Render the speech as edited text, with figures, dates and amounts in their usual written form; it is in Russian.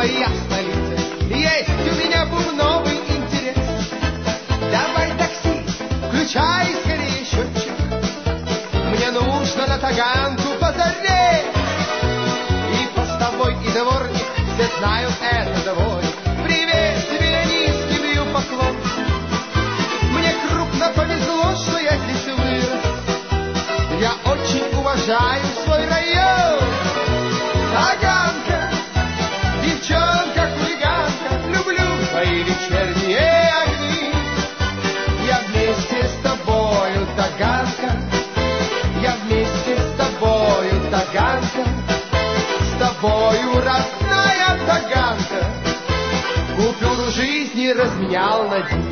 своя столица. Есть у меня бубновый интерес. Давай такси, включай скорее счетчик. Мне нужно на Таганку позарее. И постовой, и дворник все знают это дворник. Привет тебе, низкий бью поклон. Мне крупно повезло, что я здесь вырос. Я очень уважаю свой район. Таганка, девчонка-хулиганка, люблю твои вечерние огни. Я вместе с тобою, Таганка. Я вместе с тобою, Таганка. С тобою, родная Таганка. Купюру жизни разменял на дни.